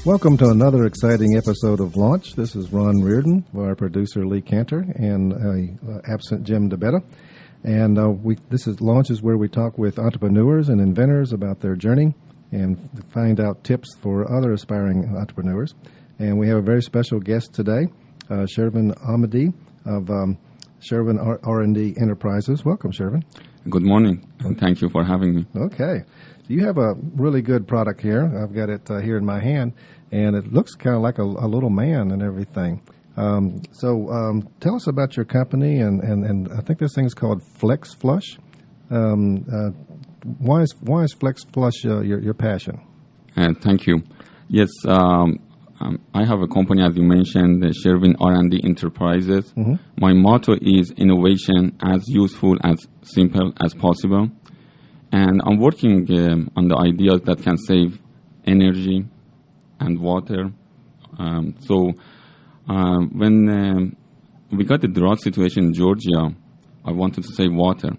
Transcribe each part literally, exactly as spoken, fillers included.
Welcome to another exciting episode of Launch. This is Ron Reardon, our producer Lee Cantor, and uh, uh, absent Jim DeBetta. And uh, we, this is Launch is where we talk with entrepreneurs and inventors about their journey and find out tips for other aspiring entrepreneurs. And we have a very special guest today, uh, Shervin Ahmadi of um, Shervin R and D Enterprises. Welcome, Shervin. Good morning, and thank you for having me. Okay. You have a really good product here. I've got it uh, here in my hand, and it looks kind of like a, a little man and everything. Um, so um, tell us about your company, and, and, and I think this thing is called Flex Flush. Um, uh, why is why is Flex Flush uh, your, your passion? Uh, thank you. Yes, um, um, I have a company, as you mentioned, the Shervin R and D Enterprises. Mm-hmm. My motto is innovation as useful, as simple as possible. And I'm working um, on the ideas that can save energy and water. Um, so uh, when um, we got the drought situation in Georgia, I wanted to save water.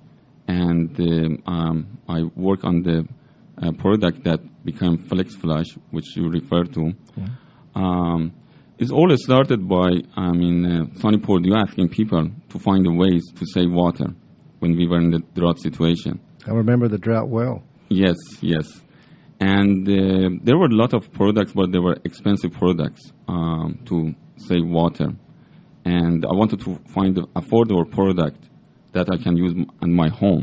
And uh, um, I work on the uh, product that became Flex Flush, which you refer to. Yeah. Um, it's all started by, I mean, uh, Sonny Purdue asking people to find the ways to save water when we were in the drought situation. I remember the drought well. Yes, yes. And uh, there were a lot of products, but they were expensive products um, to save water. And I wanted to find an affordable product that I can use in my home.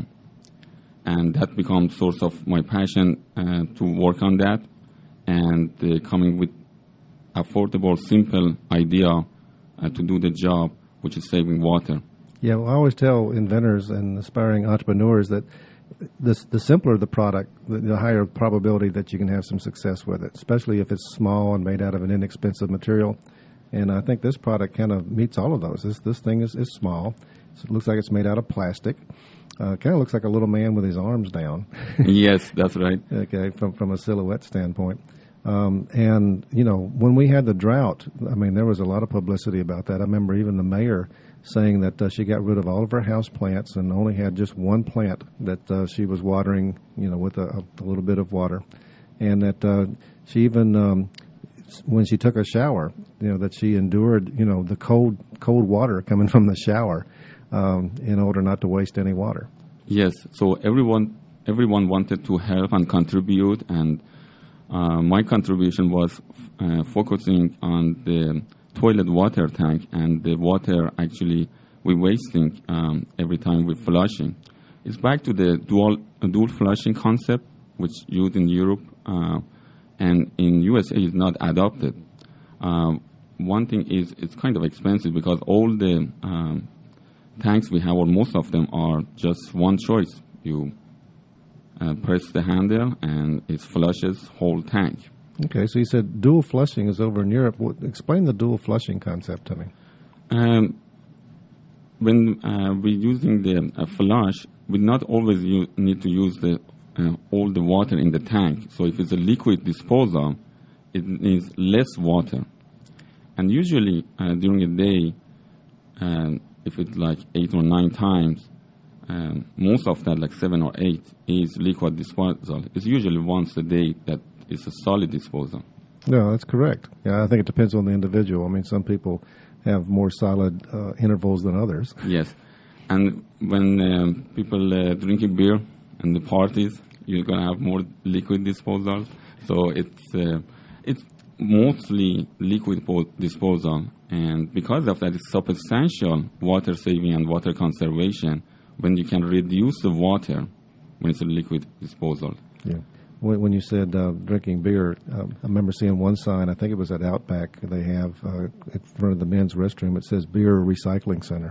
And that becomes source of my passion uh, to work on that and uh, coming with affordable, simple idea uh, to do the job, which is saving water. Yeah, well, I always tell inventors and aspiring entrepreneurs that The, the simpler the product, the, the higher probability that you can have some success with it, especially if it's small and made out of an inexpensive material. And I think this product kind of meets all of those. This this thing is, is small. It looks like it's made out of plastic. Uh, kind of looks like a little man with his arms down. Yes, that's right. Okay, from, from a silhouette standpoint. Um, and, you know, when we had the drought, I mean, there was a lot of publicity about that. I remember even the mayor saying that uh, she got rid of all of her house plants and only had just one plant that uh, she was watering, you know, with a, a little bit of water. And that uh, she even, um, when she took a shower, you know, that she endured, you know, the cold cold water coming from the shower um, in order not to waste any water. Yes, so everyone everyone wanted to help and contribute, and uh, my contribution was uh, focusing on the toilet water tank and the water actually we're wasting um, every time we're flushing. It's back to the dual dual flushing concept, which used in Europe uh, and in U S A is not adopted. Um, one thing is it's kind of expensive because all the um, tanks we have, or most of them, are just one choice. You uh, press the handle and it flushes whole tank. Okay, so you said dual flushing is over in Europe. What, explain the dual flushing concept to me. Um, when uh, we're using the uh, flush, we not always use, need to use the uh, all the water in the tank. So if it's a liquid disposal, it needs less water. And usually uh, during a day, uh, if it's like eight or nine times, um, most of that, like seven or eight, is liquid disposal. It's usually once a day that it's a solid disposal. No, that's correct. Yeah, I think it depends on the individual. I mean, some people have more solid uh, intervals than others. Yes. And when um, people uh, drinking beer and the parties, you're going to have more liquid disposal. So it's uh, it's mostly liquid disposal. And because of that, it's substantial water saving and water conservation when you can reduce the water when it's a liquid disposal. Yeah. When you said uh, drinking beer, uh, I remember seeing one sign, I think it was at Outback, they have uh, in front of the men's restroom, it says Beer Recycling Center.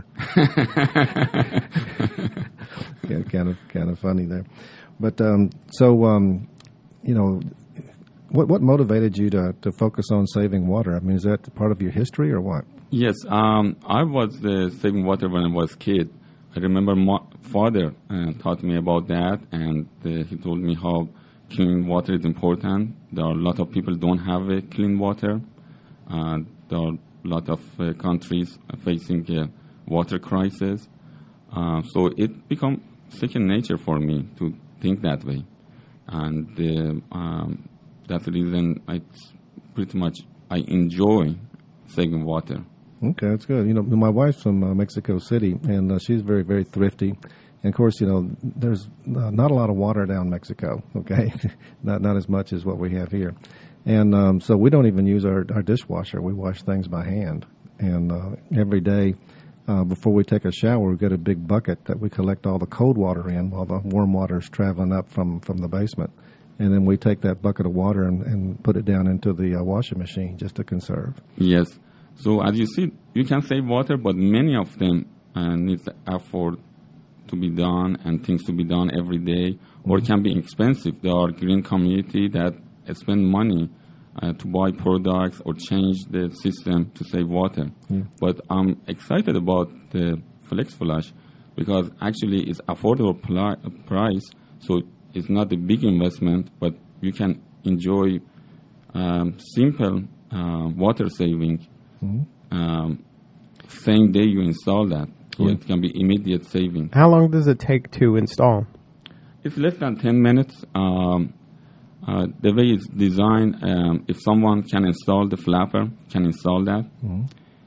Yeah, kind of kind of funny there. But um, so, um, you know, what what motivated you to, to focus on saving water? I mean, is that part of your history or what? Yes, um, I was uh, saving water when I was a kid. I remember my father uh, taught me about that, and uh, he told me how clean water is important. There are a lot of people don't have uh, clean water. Uh, there are a lot of uh, countries facing a water crisis. Uh, so it became second nature for me to think that way. And uh, um, that's the reason it's pretty much I enjoy saving water. Okay, that's good. You know, my wife's from uh, Mexico City, and uh, she's very, very thrifty. And, of course, you know, there's uh, not a lot of water down in Mexico, okay? not not as much as what we have here. And um, so we don't even use our, our dishwasher. We wash things by hand. And uh, every day uh, before we take a shower, we get a big bucket that we collect all the cold water in while the warm water is traveling up from, from the basement. And then we take that bucket of water and, and put it down into the uh, washing machine just to conserve. Yes. So as you see, you can save water, but many of them uh, need the effort to be done and things to be done every day, or it can be expensive. There are green community that spend money uh, to buy products or change the system to save water. Yeah. But I'm excited about the Flex Flush because actually it's affordable pl- price, so it's not a big investment, but you can enjoy um, simple uh, water saving. Mm-hmm. Um, same day you install that. So yeah. It can be immediate saving. How long does it take to install? It's less than ten minutes. Um, uh, the way it's designed, um, if someone can install the flapper, can install that. Mm-hmm.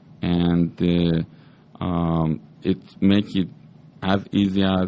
And uh, um, it makes it as easy as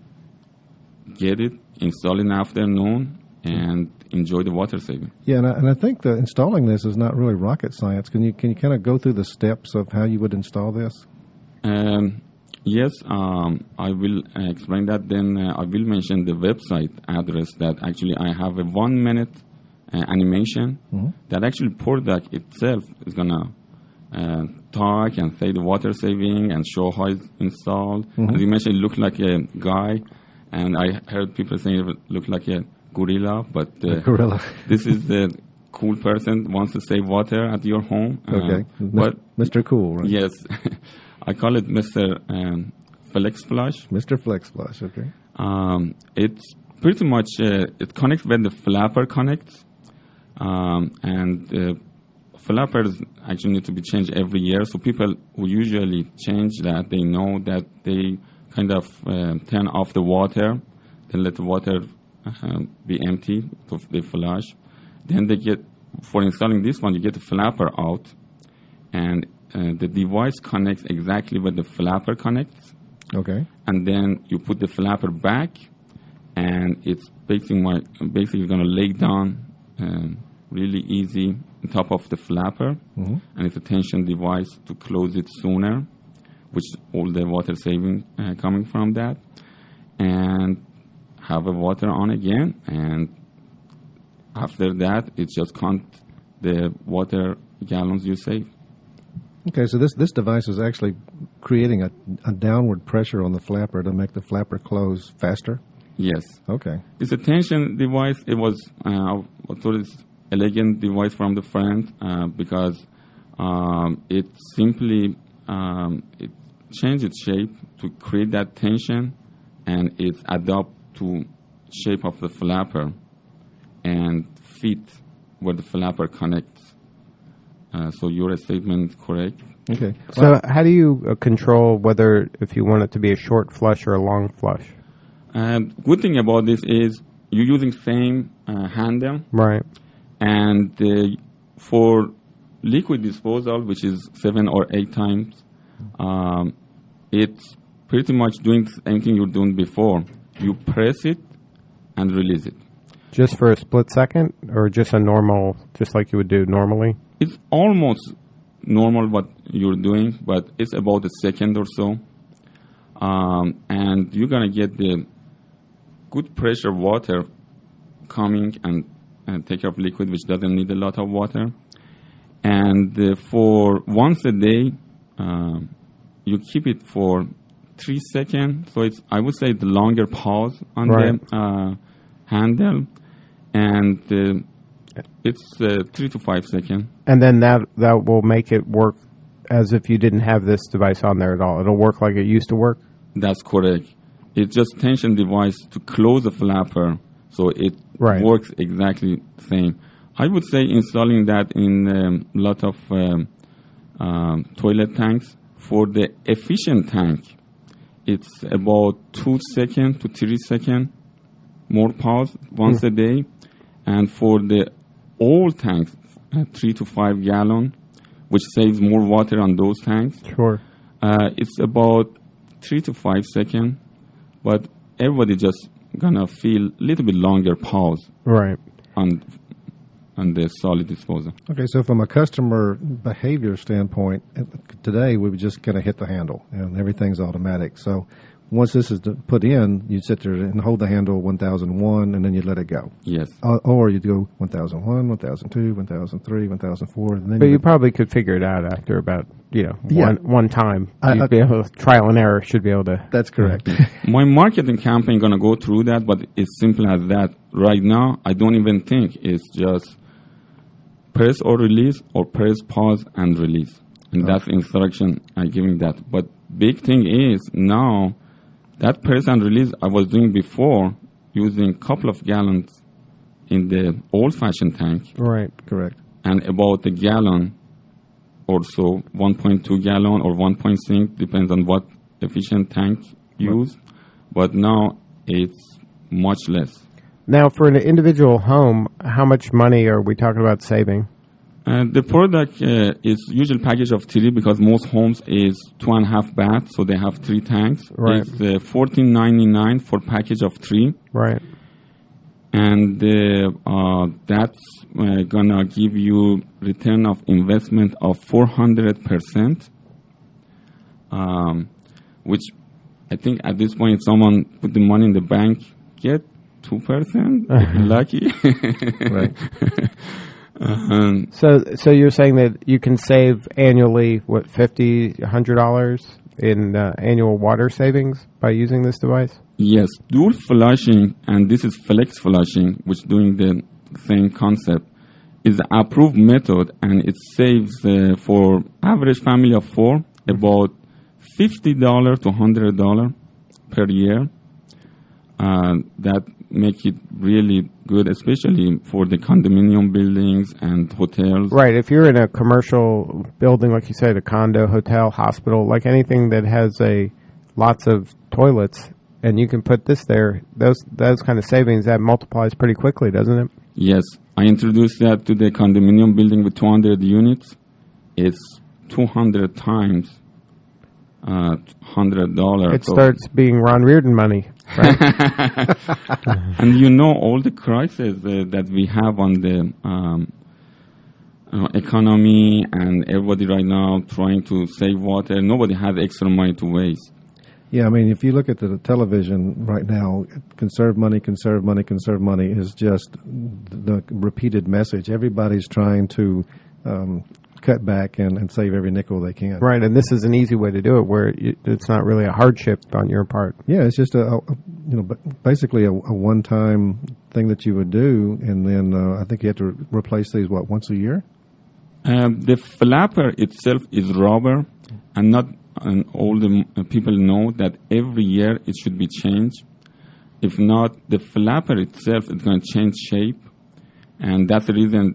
get it, install in the afternoon, and enjoy the water saving. Yeah, and I, and I think that installing this is not really rocket science. Can you can you kind of go through the steps of how you would install this? Um, yes, um, I will uh, explain that. Then uh, I will mention the website address that actually I have a one-minute uh, animation mm-hmm. that actually product itself is going to uh, talk and say the water saving and show how it's installed. Mm-hmm. As you mentioned, it looked like a guy, and I heard people saying it looked like a gorilla, but uh, gorilla. This is the cool person who wants to save water at your home. Okay, uh, but Mister Cool, right? Yes. I call it Mister Um, Flex Flush. Mister Flex Flush, okay. Um, it's pretty much, uh, it connects when the flapper connects. Um, and uh, flappers actually need to be changed every year. So people who usually change that, they know that they kind of uh, turn off the water, then let the water uh, be empty, so they flush. Then they get, for installing this one, you get the flapper out, and Uh, the device connects exactly where the flapper connects. Okay. And then you put the flapper back, and it's basically, basically going to lay down um, really easy on top of the flapper. Mm-hmm. And it's a tension device to close it sooner, which all the water saving uh, coming from that. And have the water on again. And after that, it just count the water gallons you save. Okay, so this, this device is actually creating a, a downward pressure on the flapper to make the flapper close faster? Yes. Okay. It's a tension device. It was uh, I thought it's elegant device from the front uh, because um, it simply um, it changed its shape to create that tension, and it adapt to shape of the flapper and fit where the flapper connects. Uh, so your statement is correct. Okay. So well, how do you uh, control whether if you want it to be a short flush or a long flush? Um, good thing about this is you're using same uh, handle. Right. And uh, for liquid disposal, which is seven or eight times, um, it's pretty much doing the same thing you're doing before. You press it and release it. Just for a split second, or just a normal, just like you would do normally? It's almost normal what you're doing, but it's about a second or so. Um, and you're going to get the good pressure water coming and, and take care of liquid, which doesn't need a lot of water. And uh, for once a day, uh, you keep it for three seconds. So it's, I would say, the longer pause on right. the uh, handle. And uh, it's uh, three to five seconds. And then that that will make it work as if you didn't have this device on there at all. It'll work like it used to work? That's correct. It's just tension device to close the flapper, so it right. works exactly the same. I would say installing that in a um, lot of um, um, toilet tanks. For the efficient tank, it's about two seconds to three seconds more pause once mm. a day. And for the old tanks, uh, three to five gallon, which saves more water on those tanks. Sure. Uh, it's about three to five seconds, but everybody just gonna feel a little bit longer pause Right. on on the solid disposal. Okay, so from a customer behavior standpoint, uh, today we would just kind of hit the handle and everything's automatic. So once this is d- put in, you sit there and hold the handle one thousand one and then you let it go. Yes. Uh, or you go one thousand one, one thousand two, one thousand three, one thousand four. And then But you you probably could figure it out after about, you know, Yeah. one one time. I- You'd I- be able to, trial and error should be able to. That's correct. My marketing campaign gonna go through that, but it's simple as that. Right now, I don't even think it's just press or release or press, pause, and release. And that's the instruction I'm giving that. But big thing is now that press and release I was doing before using a couple of gallons in the old-fashioned tank Right. Correct. and about a gallon or so, one point two gallon or one point six, depends on what efficient tank used. But now it's much less. Now, for an individual home, how much money are we talking about saving? Uh, the product uh, is usually package of three because most homes is two and a half bath, so they have three tanks. Right. It's uh, fourteen ninety nine for package of three, Right. and uh, uh, that's uh, gonna give you return of investment of four hundred percent, um, which I think at this point, if someone put the money in the bank, get two percent, lucky. Right. Um, So, so you're saying that you can save annually what fifty, a hundred dollars in uh, annual water savings by using this device? Yes, dual flushing, and this is flex flushing, which doing the same concept, is the approved method, and it saves uh, for average family of four about fifty dollars to one hundred dollars per year. Uh, that make it really good, especially for the condominium buildings and hotels. Right. If you're in a commercial building, like you said, a condo, hotel, hospital, like anything that has a lots of toilets, and you can put this there, those those kind of savings, that multiplies pretty quickly, doesn't it? Yes, I introduced that to the condominium building with two hundred units. It's two hundred times uh, one hundred dollars. It starts being Ron Reardon money, right? And you know all the crises uh, that we have on the um, uh, economy, and everybody right now trying to save water. Nobody has extra money to waste. Yeah, I mean, if you look at the television right now, conserve money, conserve money, conserve money is just the repeated message. Everybody's trying to um, cut back and, and save every nickel they can. Right, and this is an easy way to do it, where it, it's not really a hardship on your part. Yeah, it's just a, a you know, basically a, a one-time thing that you would do, and then uh, I think you have to re- replace these what once a year. Um, the flapper itself is rubber, and not and all the uh, people know that every year it should be changed. If not, the flapper itself is going to change shape, and that's the reason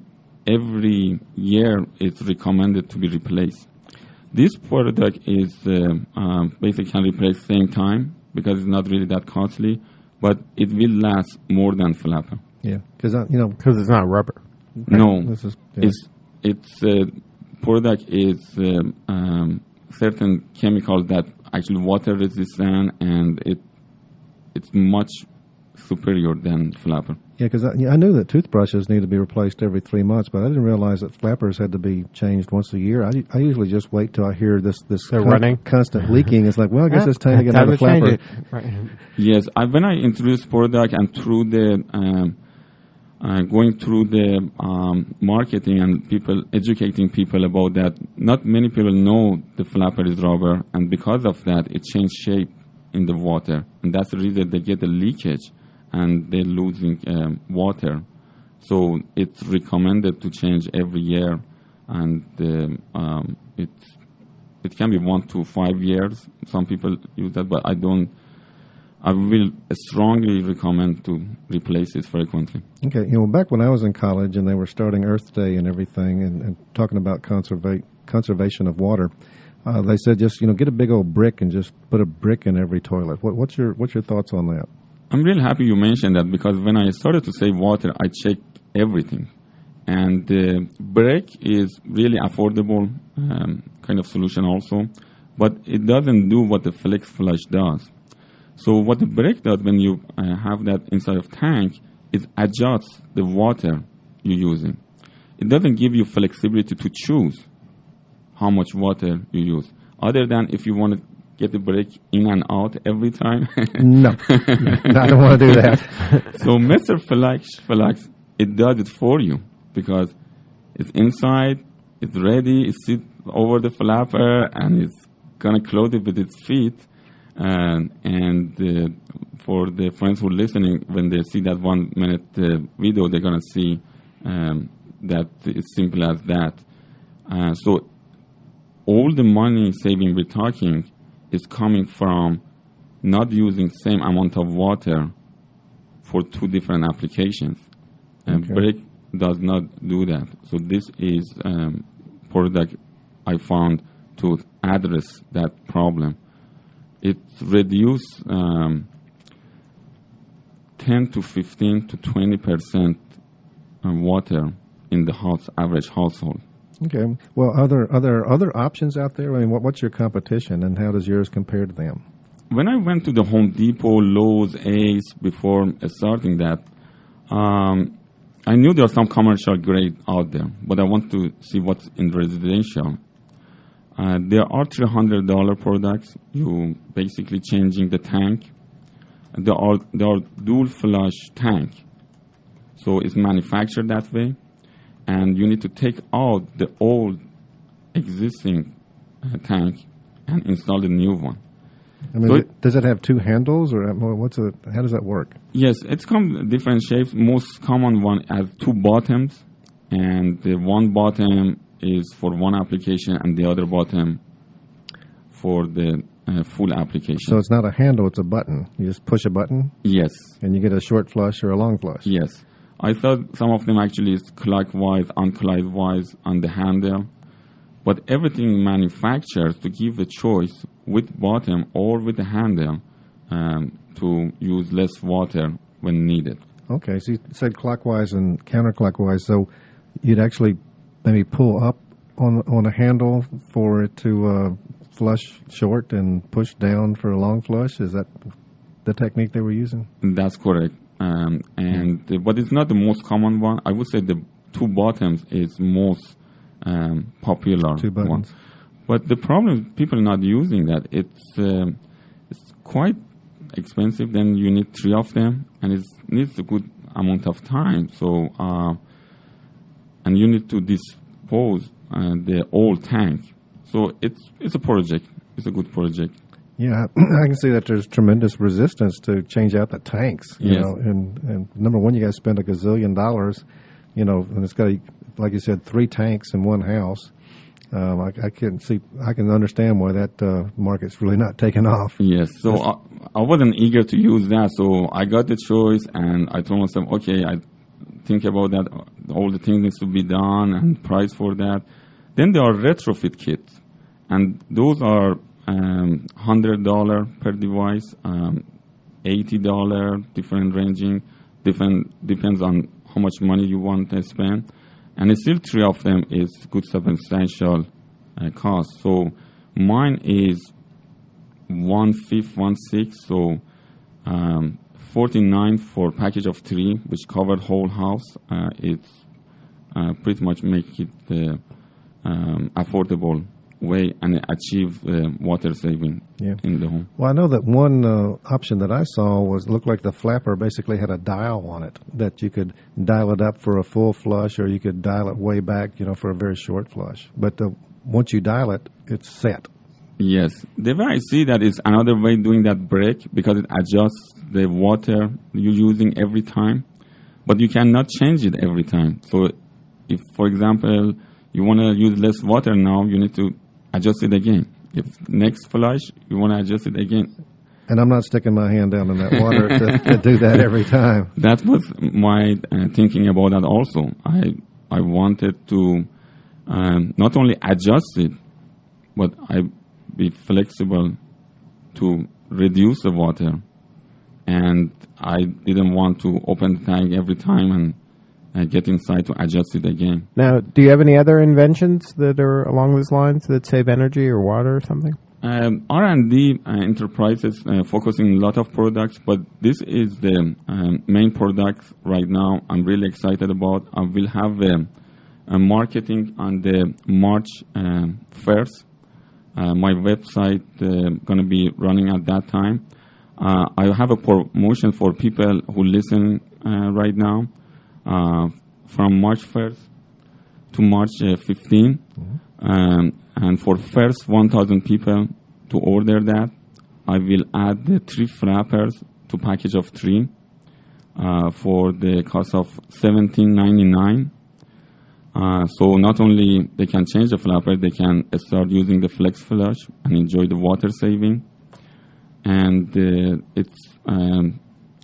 every year it's recommended to be replaced. This product is uh, um, basically can replace same time because it's not really that costly, but it will last more than flapper. Yeah, because you know, Because it's not rubber. No, this is yeah. it's it's uh, product is um, um, certain chemicals that actually water resistant, and it it's much superior than flapper. Yeah, because I, yeah, I knew that toothbrushes need to be replaced every three months, but I didn't realize that flappers had to be changed once a year. I, I usually just wait till I hear this this They're running? constant leaking. It's like, well, I guess Yeah, it's time to get time another to change flapper. it. Right. Yes, I, when I introduced product and through the um, uh, going through the um, marketing and people educating people about that, not many people know the flapper is rubber, and because of that, it changed shape in the water, and that's the reason they get a leakage and they're losing um, water. So it's recommended to change every year, and um, um, it's it can be one to five years. Some people use that, but I don't. I will strongly recommend to replace it frequently. Okay, you know, back when I was in college and they were starting Earth Day and everything, and, and talking about conserva- conservation of water, uh, they said just you know get a big old brick and just put a brick in every toilet. What, what's your what's your thoughts on that? I'm really happy you mentioned that, because when I started to save water, I checked everything. And the brake is really affordable um, kind of solution also, but it doesn't do what the flex flush does. So what the brake does when you uh, have that inside of tank is adjusts the water you're using. It doesn't give you flexibility to choose how much water you use, other than if you want to get the brake in and out every time. No, I don't want to do that. So Mister Flex, Flex, it does it for you because it's inside, it's ready, it sits over the flapper, and it's going to close it with its feet. Um, and uh, for the friends who are listening, when they see that one minute uh, video, they're going to see um, that it's simple as that. Uh, so all the money saving we're talking is coming from not using same amount of water for two different applications. And Okay. brake does not do that. So this is um, product I found to address that problem. It reduces um, ten to fifteen to twenty percent water in the house, average household. Okay. Well, are there, are there other options out there? I mean, what, what's your competition, and how does yours compare to them? When I went to the Home Depot, Lowe's, Ace before starting that, um, I knew there was some commercial grade out there, but I want to see what's in residential. Uh, there are three hundred dollars products. You basically changing the tank. There are there are dual flush tank, so it's manufactured that way, and you need to take out the old existing uh, tank and install the new one. I mean, So is it, does it have two handles, or what's it? How does that work? Yes, it's come different shapes. Most common one has two bottoms, and the one bottom is for one application, and the other bottom for the uh, full application. So it's not a handle; it's a button. You just push a button, yes, and you get a short flush or a long flush. yes. I thought some of them actually is clockwise, unclockwise on the handle, but everything manufactured to give the choice with bottom or with the handle um, to use less water when needed. Okay, so you said clockwise and counterclockwise. So you'd actually maybe pull up on on a handle for it to uh, flush short and push down for a long flush. Is that the technique they were using? That's correct. Um, and uh, but it's not the most common one. I would say the two bottoms is most um, popular Two buttons. one. But the problem is people are not using that. It's um, it's quite expensive. Then you need three of them, and it needs a good amount of time. So uh, and you need to dispose uh, the old tank. So it's it's a project. It's a good project. Yeah, I can see that there's tremendous resistance to change out the tanks. You Yes. know, and, and number one, you guys spend a gazillion dollars. You know, and it's got, like you said, three tanks in one house. Um, I, I can see, I can understand why that uh, market's really not taking off. Yes, so I, I wasn't eager to use that, so I got the choice, and I told myself, okay, I think about that, all the things needs to be done, and price for that. Then there are retrofit kits, and those are um, one hundred dollars per device, um, eighty dollars, different ranging, different depends on how much money you want to spend. And it's still three of them is good substantial uh, cost. So mine is one fifth, one sixth, so um, forty-nine for package of three, which covered whole house. Uh, it's uh, pretty much make it the um, affordable way and achieve uh, water saving Yeah. in the home. Well, I know that one uh, option that I saw was looked like the flapper basically had a dial on it that you could dial it up for a full flush, or you could dial it way back, you know, for a very short flush. But uh, once you dial it, it's set. Yes. The way I see that is another way doing that brake because it adjusts the water you're using every time, but you cannot change it every time. So if, for example, you want to use less water now, you need to adjust it again. If next flush, you want to adjust it again. And I'm not sticking my hand down in that water to, to do that every time. That was my uh, thinking about that also. I I wanted to um, not only adjust it, but I be flexible to reduce the water. And I didn't want to open the tank every time and uh, get inside to adjust it again. Now, do you have any other inventions that are along those lines that save energy or water or something? Um, R and D uh, enterprises uh, focusing a lot of products, but this is the um, main product right now I'm really excited about. I will have um, a marketing on the March um, first. Uh, my website uh, going to be running at that time. Uh, I have a promotion for people who listen uh, right now uh, from March first to March uh, fifteenth. Mm-hmm. Um, and for first one thousand people to order that, I will add the three flappers to package of three uh, for the cost of seventeen ninety-nine. Uh, so not only they can change the flapper, they can start using the Flex Flush and enjoy the water saving. And uh, it's um,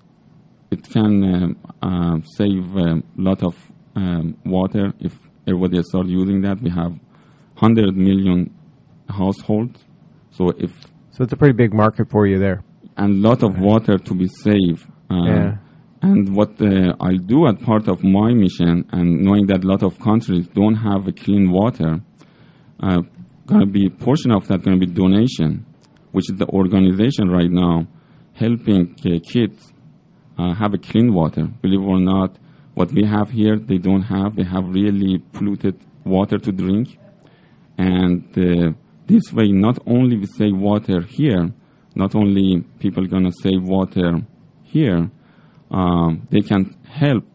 it can uh, uh, save a lot of um, water if everybody starts using that. We have one hundred million households, so if so, it's a pretty big market for you there, and a lot of water to be saved. Uh, yeah. And what uh, I'll do as part of my mission, and knowing that a lot of countries don't have a clean water, uh, going to be a portion of that going to be donation, which is the organization right now helping uh, kids uh, have a clean water. Believe it or not, what we have here, they don't have. They have really polluted water to drink. And uh, this way, not only we save water here, not only people going to save water here, um, they can help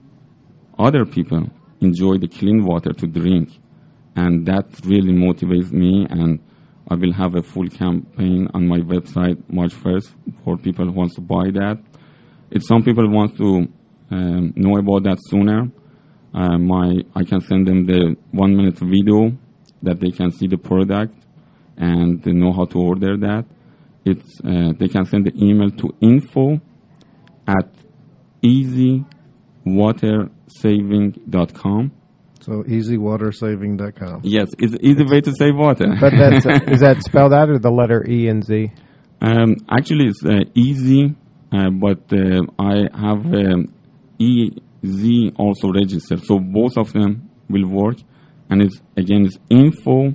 other people enjoy the clean water to drink. And that really motivates me, and I will have a full campaign on my website March first for people who want to buy that. If some people want to um, know about that sooner, uh, my I can send them the one minute video that they can see the product and they know how to order that. It's uh, they can send the email to info at easy water saving dot com. So easy water saving dot com. Yes, it's an easy way to save water. But that's, is that spelled out or the letter E and Z? Um, actually, it's uh, easy, uh, but uh, I have um, E Z also registered, so both of them will work. And it's again, it's info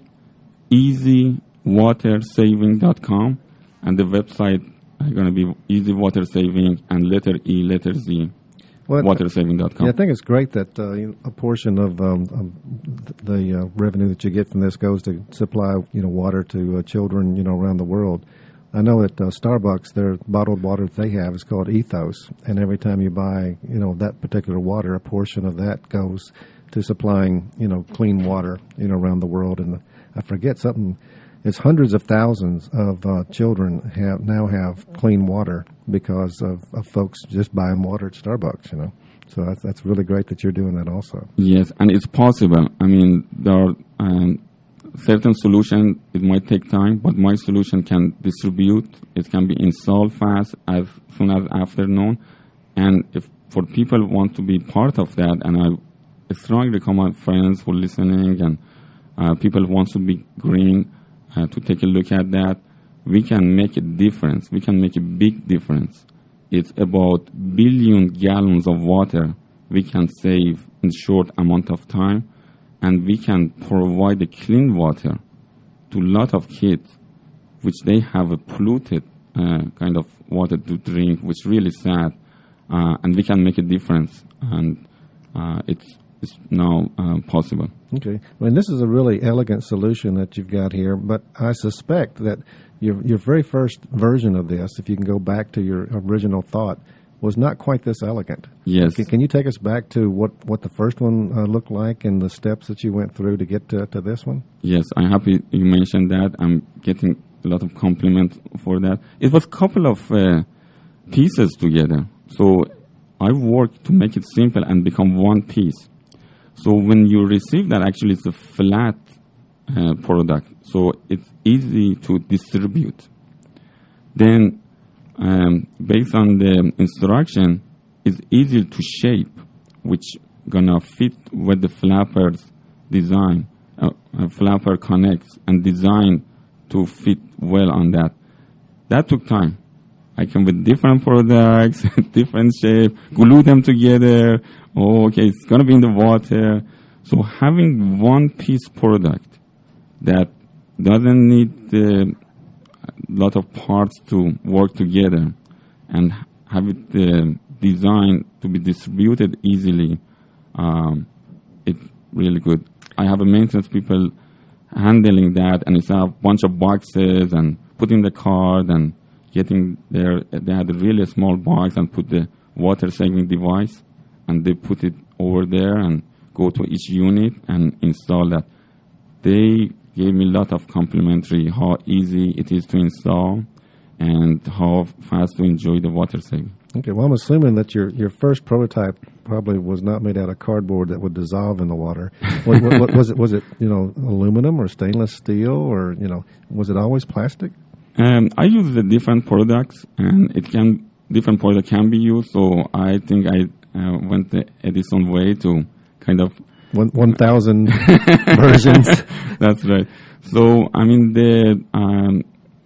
easy water saving dot com, and the website is going to be Easy Water Saving and letter E, letter Z. Well, water saving dot com. Yeah, I think it's great that uh, you know, a portion of, um, of the uh, revenue that you get from this goes to supply, you know, water to uh, children, you know, around the world. I know that uh, Starbucks, their bottled water that they have is called Ethos, and every time you buy, you know, that particular water, a portion of that goes to supplying, you know, clean water, you know, around the world. And I forget something. It's hundreds of thousands of uh, children have now have clean water because of, of folks just buying water at Starbucks, you know. So that's, that's really great that you're doing that also. Yes, and it's possible. I mean, there are um, certain solutions, it might take time, but my solution can distribute. It can be installed fast as soon as afternoon. And if for people who want to be part of that, and I strongly recommend friends who are listening and uh, people who want to be green, Uh, to take a look at that, we can make a difference. We can make a big difference. It's about billion gallons of water we can save in short amount of time, and we can provide the clean water to a lot of kids, which they have a polluted uh, kind of water to drink, which is really sad, uh, and we can make a difference, and uh, it's It's now uh, possible. Okay. Well, and this is a really elegant solution that you've got here, but I suspect that your your very first version of this, if you can go back to your original thought, was not quite this elegant. Yes. Can, can you take us back to what, what the first one uh, looked like and the steps that you went through to get to, to this one? Yes, I'm happy you mentioned that. I'm getting a lot of compliments for that. It was a couple of uh, pieces together. So I worked to make it simple and become one piece. So when you receive that, actually it's a flat uh, product, so it's easy to distribute. Then, um, based on the instruction, it's easy to shape, which gonna fit with the flapper's design. Uh, a flapper connects and design to fit well on that. That took time. I can with different products, different shape, glue them together. Oh, okay, it's gonna be in the water. So having one piece product that doesn't need a lot of parts to work together and have it uh, designed to be distributed easily, um, it's really good. I have a maintenance people handling that, and it's a bunch of boxes and putting the card and getting there. They had a really small box and put the water saving device, and they put it over there and go to each unit and install that. They gave me a lot of complimentary how easy it is to install and how fast to enjoy the water saving. Okay, well, I'm assuming that your, your first prototype probably was not made out of cardboard that would dissolve in the water. What, what, what, was it? Was it you know aluminum or stainless steel, or you know was it always plastic? Um, I use the different products, and it can different product can be used. So I think I uh, went the Edison way to kind of one one thousand versions. That's right. So I mean the um,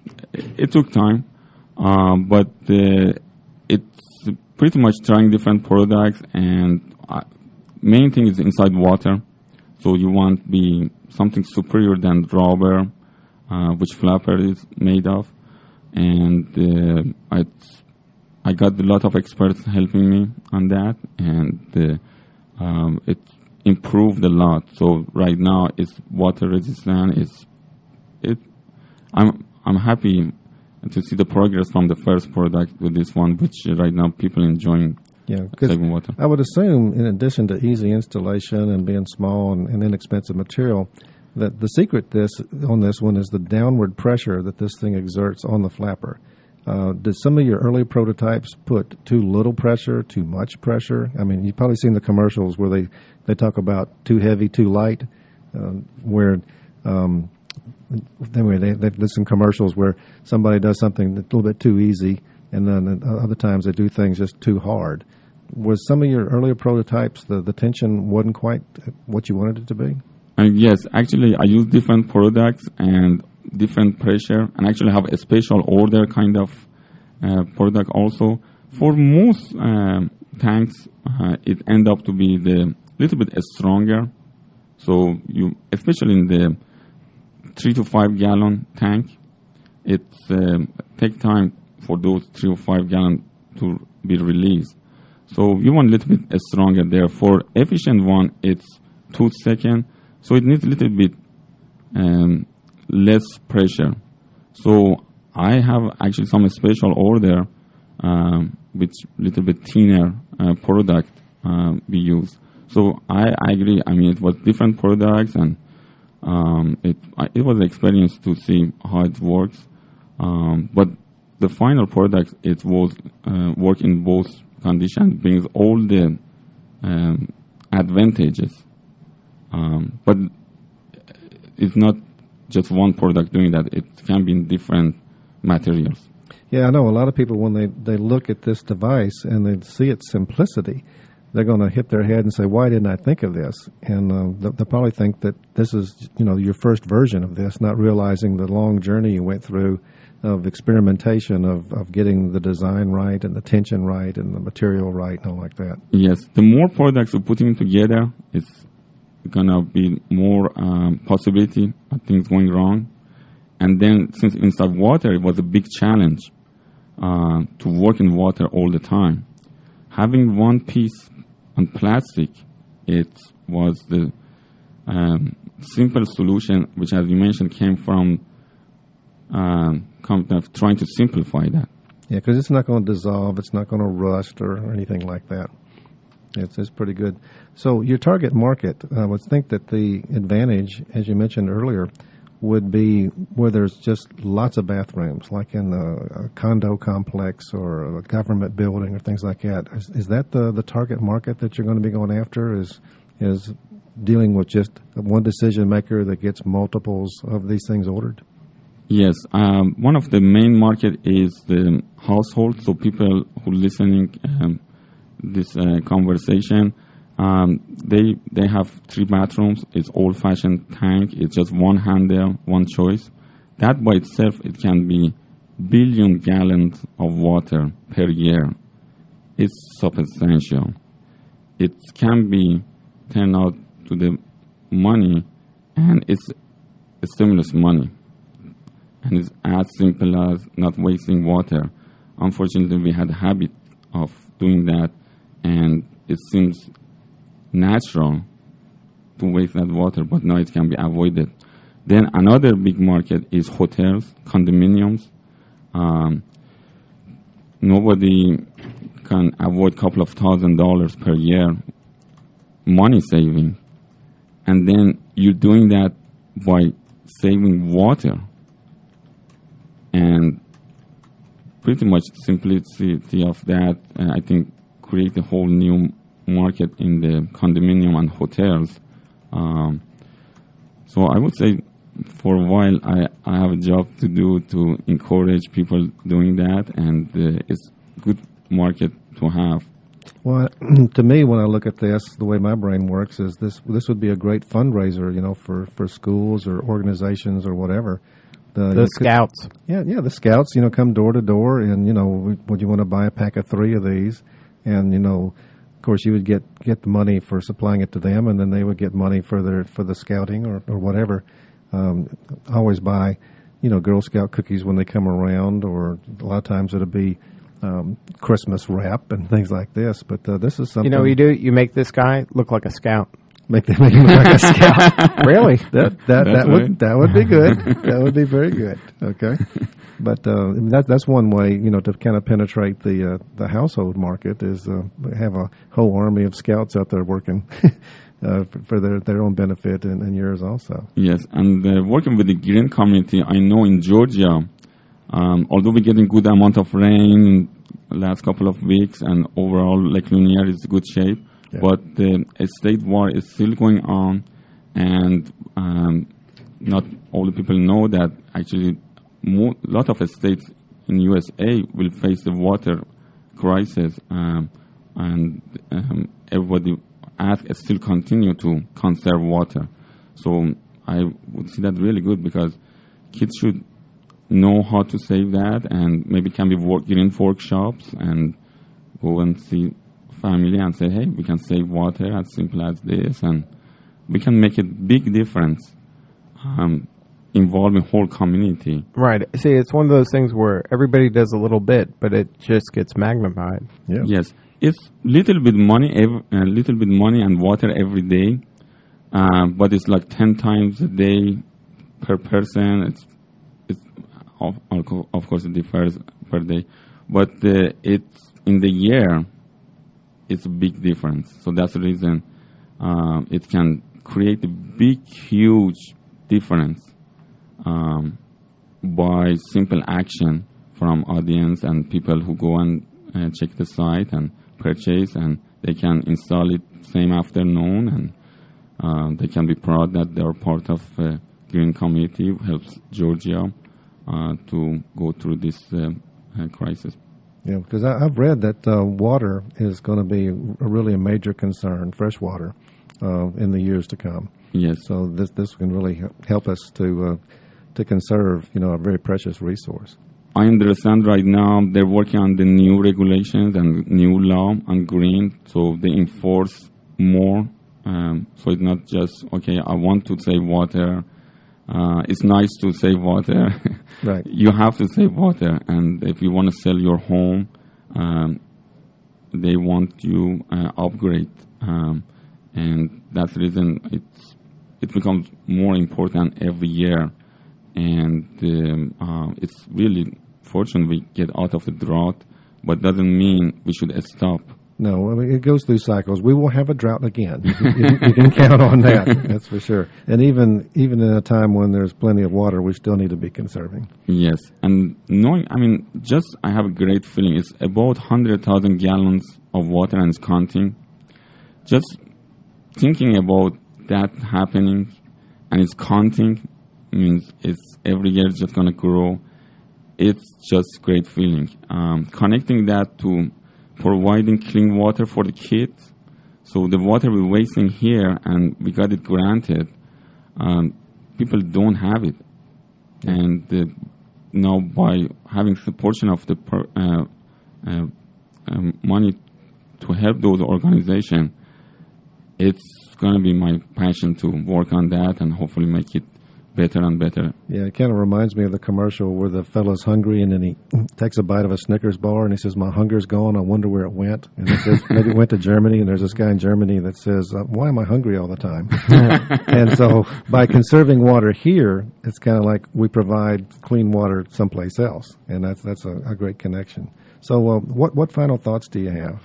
it took time, uh, but uh, it's pretty much trying different products, and uh, main thing is inside water. So you want be something superior than rubber, uh, which flapper is made of, and uh, I I got a lot of experts helping me on that, and uh, um, it improved a lot. So right now it's water resistant. It's it. I'm I'm happy to see the progress from the first product to this one, which right now people enjoying yeah, saving water. I would assume, in addition to easy installation and being small and, and inexpensive material, that the secret this on this one is the downward pressure that this thing exerts on the flapper. Uh, did some of your early prototypes put too little pressure, too much pressure? I mean, you've probably seen the commercials where they, they talk about too heavy, too light, uh, where um, anyway, they, they, there's some commercials where somebody does something a little bit too easy, and then other times they do things just too hard. Was some of your earlier prototypes, the, the tension wasn't quite what you wanted it to be? Uh, yes, actually, I use different products and different pressure, and actually have a special order kind of uh, product also. For most um, tanks, uh, it end up to be the little bit stronger. So you, especially in the three to five gallon tank, it um, take time for those three or five gallon to be released. So you want a little bit stronger there. For efficient one, it's two seconds. So it needs a little bit um, less pressure. So I have actually some special order um, with little bit thinner uh, product uh, we use. So I, I agree. I mean, it was different products, and um, it it was an experience to see how it works. Um, but the final product, it was uh, work in both conditions, brings all the um, advantages. Um, but it's not just one product doing that. It can be in different materials. Yeah, I know a lot of people, when they, they look at this device and they see its simplicity, they're going to hit their head and say, why didn't I think of this? And uh, they'll probably think that this is, you know, your first version of this, not realizing the long journey you went through of experimentation, of, of getting the design right and the tension right and the material right and all like that. Yes, the more products you're putting together, it's going to be more um, possibility of things going wrong. And then since inside water, it was a big challenge uh, to work in water all the time. Having one piece on plastic, it was the um, simple solution, which, as you mentioned, came from um, kind of trying to simplify that. Yeah, because it's not going to dissolve, it's not going to rust or, or anything like that. It's, it's pretty good. So your target market, I would think that the advantage, as you mentioned earlier, would be where there's just lots of bathrooms, like in a, a condo complex or a government building or things like that. Is, is that the, the target market that you're going to be going after, is is dealing with just one decision maker that gets multiples of these things ordered? Yes. Um, one of the main market is the household, so people who listening um, this uh, conversation, Um, they they have three bathrooms. It's old-fashioned tank. It's just one handle, one choice. That by itself, it can be billion gallons of water per year. It's substantial. It can be turned out to the money, and it's stimulus money. And it's as simple as not wasting water. Unfortunately, we had a habit of doing that, and it seems natural to waste that water, but now it can be avoided. Then another big market is hotels, condominiums. Um, nobody can avoid a couple of thousand dollars per year money saving. And then you're doing that by saving water. And pretty much the simplicity of that, uh, I think, create a whole new market in the condominium and hotels. Um, so I would say for a while I, I have a job to do to encourage people doing that, and uh, it's a good market to have. Well, to me, when I look at this, the way my brain works is this this would be a great fundraiser, you know, for, for schools or organizations or whatever. The, the scouts. Could, yeah, yeah, the scouts, you know, come door to door and, you know, would you want to buy a pack of three of these? And, you know, of course, you would get, get the money for supplying it to them, and then they would get money for their for the scouting or, or whatever. Um, I always buy, you know, Girl Scout cookies when they come around, or a lot of times it'll be um, Christmas wrap and things like this. But uh, this is something. You know what you do? You make this guy look like a scout. Make them make him look like a scout. Really? That that That's that right. would that would be good. That would be very good. Okay, but uh, I mean, that that's one way, you know, to kind of penetrate the uh, the household market is uh, have a whole army of scouts out there working uh, for, for their their own benefit and, and yours also. Yes, and uh, working with the green community, I know in Georgia, um, although we're getting good amount of rain in the last couple of weeks, and overall Lake Lanier is in good shape. Yeah. But uh, a state war is still going on, and um, not all the people know that actually a lot of states in U S A will face the water crisis, um, and um, everybody ask, still continue to conserve water. So I would see that really good, because kids should know how to save that, and maybe can be work, green workshops and go and see family and say, hey, we can save water as simple as this, and we can make a big difference um, involving whole community. Right. See, it's one of those things where everybody does a little bit, but it just gets magnified. Yeah. Yes, it's little bit money, a uh, little bit money and water every day, uh, but it's like ten times a day per person. It's it's of, of course it differs per day, but uh, it's in the year. It's a big difference. So that's the reason um, it can create a big, huge difference um, by simple action from audience and people who go and uh, check the site and purchase, and they can install it same afternoon, and uh, they can be proud that they are part of uh, green community who helps Georgia uh, to go through this uh, uh, crisis. Yeah, because I've read that uh, water is going to be a, really a major concern, fresh water, uh, in the years to come. Yes. So this this can really help us to uh, to conserve, you know, a very precious resource. I understand right now they're working on the new regulations and new law on green, so they enforce more. Um, so it's not just, okay, I want to save water. Uh, it's nice to save water. Right. You have to save water, and if you want to sell your home, um, they want you uh, upgrade, um, and that's the reason it's it becomes more important every year, and um, uh, it's really fortunate we get out of the drought, but doesn't mean we should stop. No, I mean, it goes through cycles. We will have a drought again. You can, you can count on that. That's for sure. And even even in a time when there's plenty of water, we still need to be conserving. Yes, and knowing, I mean, just I have a great feeling. It's about one hundred thousand gallons of water, and it's counting. Just thinking about that happening, and it's counting, means it's every year it's just going to grow. It's just great feeling. Um, connecting that to providing clean water for the kids. So the water we're wasting here, and we got it granted, um, people don't have it. And uh, now by having a portion of the per, uh, uh, um, money to help those organizations, it's going to be my passion to work on that and hopefully make it better and better. Yeah, it kind of reminds me of the commercial where the fellow's hungry and then he takes a bite of a Snickers bar and he says, "My hunger's gone. I wonder where it went." And it says, maybe it went to Germany, and there's this guy in Germany that says, uh, "Why am I hungry all the time?" And so by conserving water here, it's kind of like we provide clean water someplace else, and that's that's a, a great connection. So uh, what, what final thoughts do you have?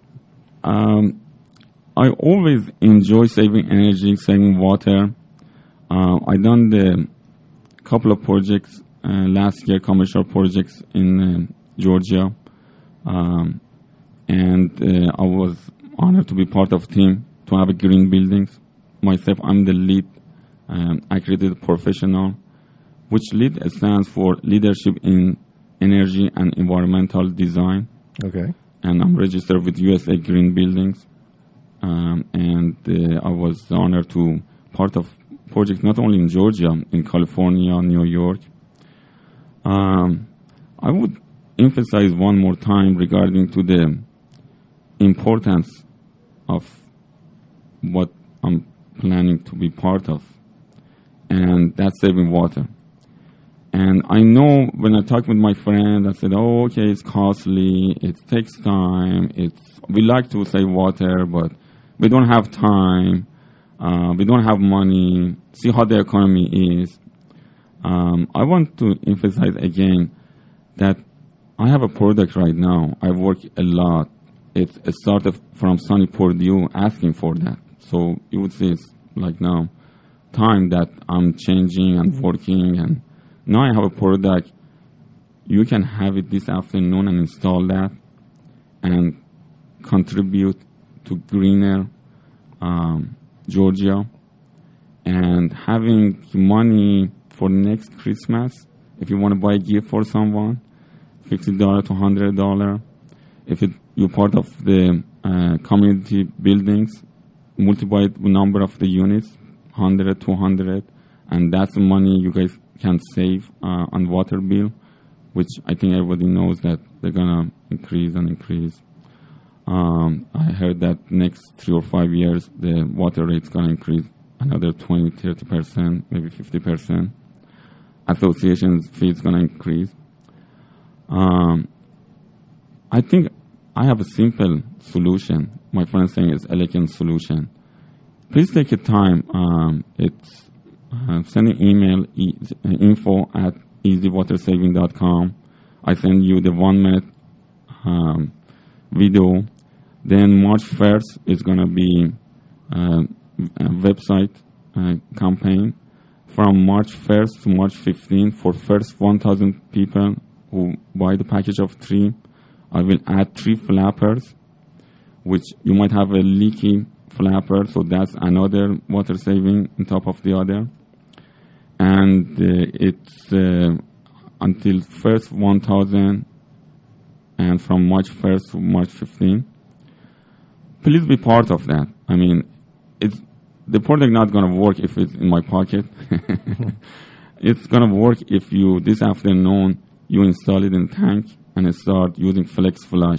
Um, I always enjoy saving energy, saving water. Uh, I done the couple of projects uh, last year, commercial projects in uh, Georgia, um, and uh, I was honored to be part of team to have a green buildings. Myself, I'm the lead um, accredited professional, which LEED stands for Leadership in Energy and Environmental Design. Okay. And I'm registered with U S A Green Buildings, um, and uh, I was honored to part of project not only in Georgia, in California, New York. Um, I would emphasize one more time regarding to the importance of what I'm planning to be part of, and that's saving water. And I know when I talk with my friend, I said, "Oh, okay, it's costly, it takes time, it's we like to save water, but we don't have time." Uh, we don't have money. See how the economy is. Um, I want to emphasize again that I have a product right now. I work a lot. It's a startup from Sunny Purdue asking for that. So you would see it's like now time that I'm changing and working. And now I have a product. You can have it this afternoon and install that and contribute to greener um, Georgia, and having money for next Christmas. If you want to buy a gift for someone, fifty dollars to one hundred dollars. If it, you're part of the uh, community buildings, multiply the number of the units, one hundred, two hundred, and that's the money you guys can save uh, on water bill, which I think everybody knows that they're going to increase and increase. Um, I heard that next three or five years, the water rate's going to increase another twenty, thirty percent, maybe fifty percent. Association's fee is going to increase. Um, I think I have a simple solution. My friend saying it's elegant solution. Please take your time. Um, it's uh, send an email, e- info at easy water saving dot com. I send you the one minute um, video. Then March first is going to be uh, a website uh, campaign. From March first to March fifteenth, for first one thousand people who buy the package of three, I will add three flappers, which you might have a leaky flapper, so that's another water saving on top of the other. And uh, it's uh, until first one thousand, and from March first to March fifteenth. Please be part of that. I mean, it's the product not going to work if it's in my pocket. It's going to work if you, this afternoon, you install it in tank and start using Flex Flush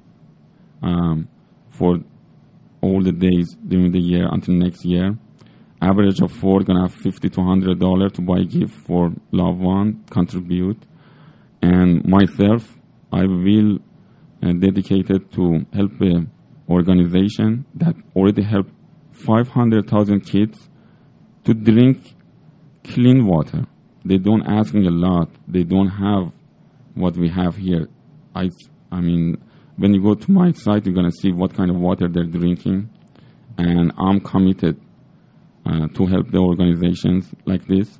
um, for all the days during the year until next year. Average of four going to have fifty to one hundred dollars to buy a gift for loved one, contribute. And myself, I will uh, dedicate it to help a organization that already helped five hundred thousand kids to drink clean water. They don't asking a lot. They don't have what we have here. I, I mean, when you go to my site, you're going to see what kind of water they're drinking. And I'm committed uh, to help the organizations like this.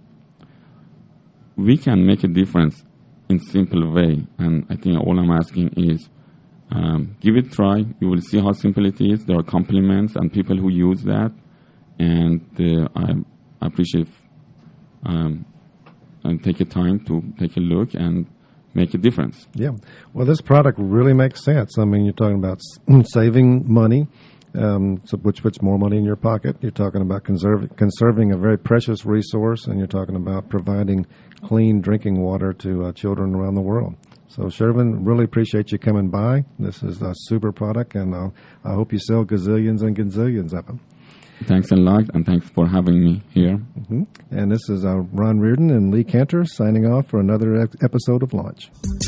We can make a difference in simple way. And I think all I'm asking is Um, give it a try. You will see how simple it is. There are compliments and people who use that, and uh, I appreciate um, and take a time to take a look and make a difference. Yeah. Well, this product really makes sense. I mean, you're talking about saving money, um, so which puts more money in your pocket. You're talking about conserve, conserving a very precious resource, and you're talking about providing clean drinking water to uh, children around the world. So, Shervin, really appreciate you coming by. This is a super product, and uh, I hope you sell gazillions and gazillions of them. Thanks a lot, and thanks for having me here. Mm-hmm. And this is uh, Ron Reardon and Lee Cantor signing off for another episode of Launch.